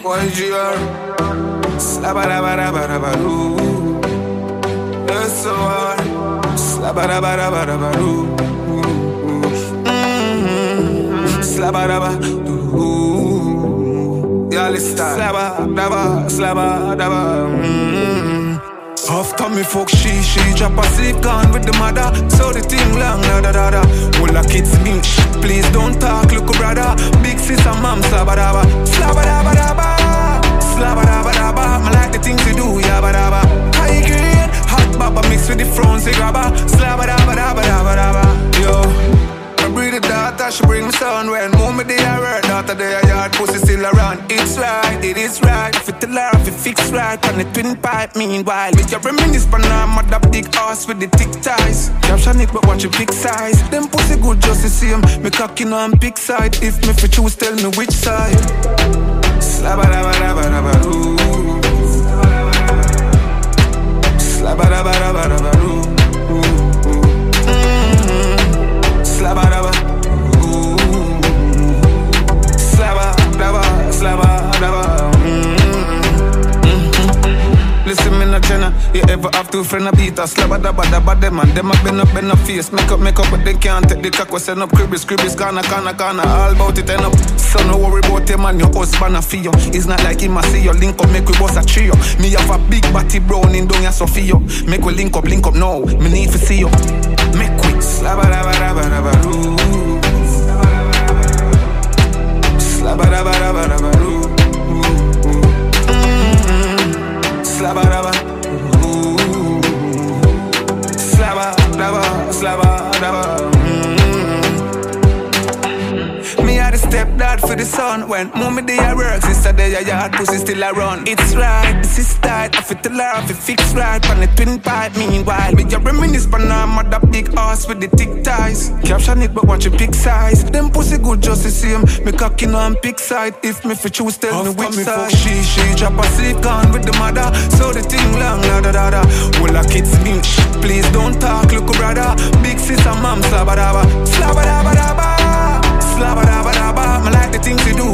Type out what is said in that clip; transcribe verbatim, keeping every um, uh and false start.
Y G R Slabba-dabba-dabba-dabba-doo. It's so hard. Slabba-dabba-dabba-dabba-doo. Mm-hmm. Slabba-dabba-doo. Y'all listen. Slabba-dabba, slabba-dabba. Mm-hmm. After me fuck she, she drop asleep gone with the mother. So the thing long, da da da da. All the kids me, shh, please don't talk, look brother. Big sis and mom, slabba-dabba. Slabba-dabba-dabba. Slabba-dabba-dabba. I like the things you do, yabba-dabba. High grade, hot baba mixed with the Francie grabber. Slabba-dabba-dabba-dabba-dabba. Yo, I breathe the daughter, she bring me son. When move me there, her daughter there, yard pussy still around. It's right, it is right. If it tell her, if it fix right. On the twin pipe, meanwhile with your reminisce, but now I'm mother big ass with the thick ties. Caption it, but watch your big size. Them pussy good just the same. Me cocky on big side. If me for choose, tell me which side. Slabba-dabba-dabba-dabba-doo. Slabba-dabba-dabba-dabba-doo. Mm-hmm. Slabba-dabba. Slabba-dabba, slabba-dabba. Listen, me no Jenna. You ever have two friend a beat a slabba dabba dabba them and them a bend up in the face. Make up, make up, but they can't take the cock. We send up cribbies, cribbies, corner, corner, corner. All about it end up. So no worry about him and your husband a feel. It's not like him a see you. Link up, make we boss a trio. Me have a big body brown in down ya Sophia. Make we link up, link up now. Me need to see you. Make we slabba dabba dabba dabba doo. Slabba dabba dabba dabba doo. Slabba-dabba, ooh. Slabba-dabba, slabba-dabba. Mm-hmm. Me had a stepdad for the son. When mommy day I work, sister day I yard, pussy still a run. It's right, this is tight. I fit the law, I fit fix right. On the twin pipe, meanwhile me just reminisce, but now I'm mother big ass with the thick ties. Caption it, but watch your big size. Them pussy good just the same. Me cocky on big side. If me for choose, tell me which side. She, she drop asleep gone with the mother. So the thing long, da da da da. All the kids me, shh, please don't talk, look brother. Big sis and mom, slabba-dabba. Slabba-dabba-dabba. Slabba-dabba-dabba. I like the things you do,